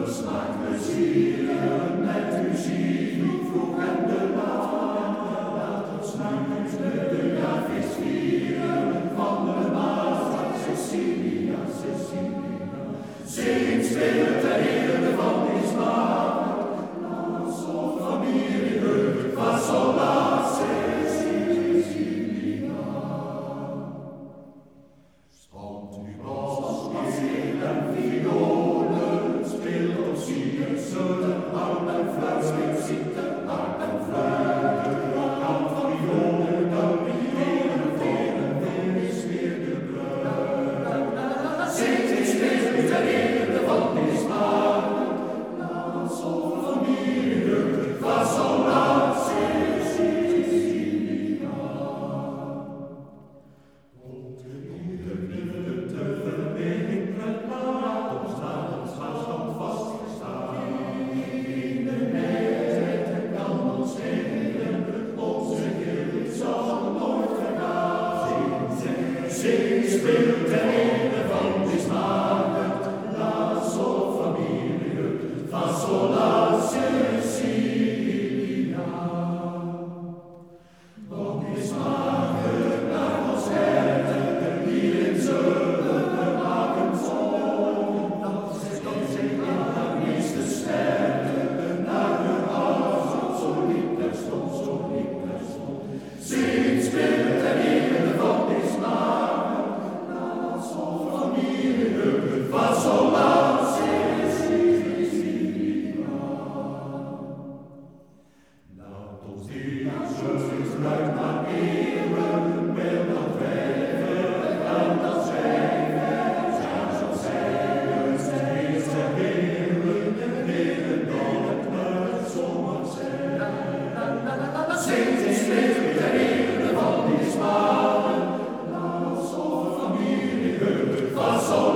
Smaak plezieren met muziek, vroeg en de laat. Laat ons nu de jaarfeest vieren van de Maagd Cecilia, Cecilia. Zing, spelen ter ere van die smaak. Laat zo'n familie van Sola Cecilia. Spant u bas, en violen, speelt of zingen, zullen harp en fluit, speelt zitten, harp en fluit. Houd van violen, dan violen, velen is weer de bruid. Zingt, speelt ter ere van die smaak. Laat zo'n familie van Sola Cecilia. Tot ieder liefde te verwikkelen, laat ons vastgestaan. In de net kan ons helen, onze gild zal nooit vergaan. Zing, speel ter ere van die smaken, laat zo'n familie van Sola Cecilia. Ook die smaken naar ons herten, hierin zullen we maken vol. Dat zich in haar meeste sterren, naar hun hart, zo liep terstond, zo liep terstond. Zing, speel ter ere van die smaken, laat zo'n familie van Sola Cecilia. Laat ons die gebruik maar eeuwen, wil dat drijven, en dat schrijven, zijn zo zijden, steeds te heren, leren dan het luid zomaar zijn. Zingt en speelt ter ere van die smaken, laat zo'n familie van Sola